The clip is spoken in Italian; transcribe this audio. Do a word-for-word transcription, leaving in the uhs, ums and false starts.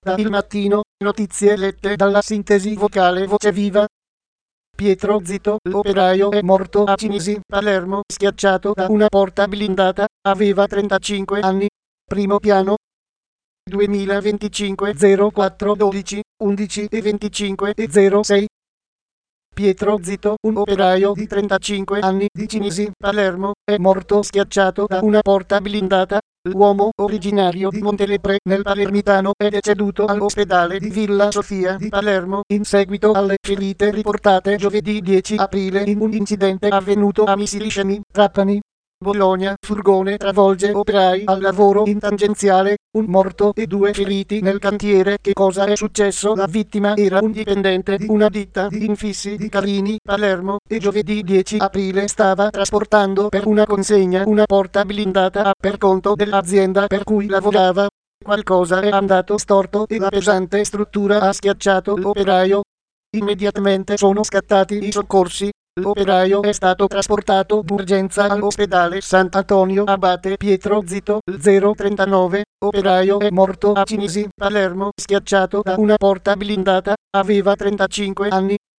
Da Il Mattino, notizie lette dalla sintesi vocale Voce Viva. Pietro Zito, l'operaio è morto a Cinisi, Palermo, schiacciato da una porta blindata, aveva trentacinque anni. Primo piano. duemilaventicinque zero quattro dodici undici e venticinque e zero sei. Pietro Zito, un operaio di trentacinque anni di Cinisi, Palermo, è morto schiacciato da una porta blindata. L'uomo, originario di Montelepre nel Palermitano, è deceduto all'ospedale di Villa Sofia di Palermo in seguito alle ferite riportate giovedì dieci aprile in un incidente avvenuto a Misiliscemi, Trapani. Bologna, furgone travolge operai al lavoro in tangenziale, un morto e due feriti nel cantiere. Che cosa è successo? La vittima era un dipendente di una ditta di infissi di Carini, Palermo, e giovedì dieci aprile stava trasportando per una consegna una porta blindata per conto dell'azienda per cui lavorava. Qualcosa è andato storto e la pesante struttura ha schiacciato l'operaio. Immediatamente sono scattati i soccorsi. L'operaio è stato trasportato d'urgenza all'ospedale Sant'Antonio Abate. Pietro Zito, zero trentanove, operaio è morto a Cinisi, Palermo, schiacciato da una porta blindata, aveva trentacinque anni.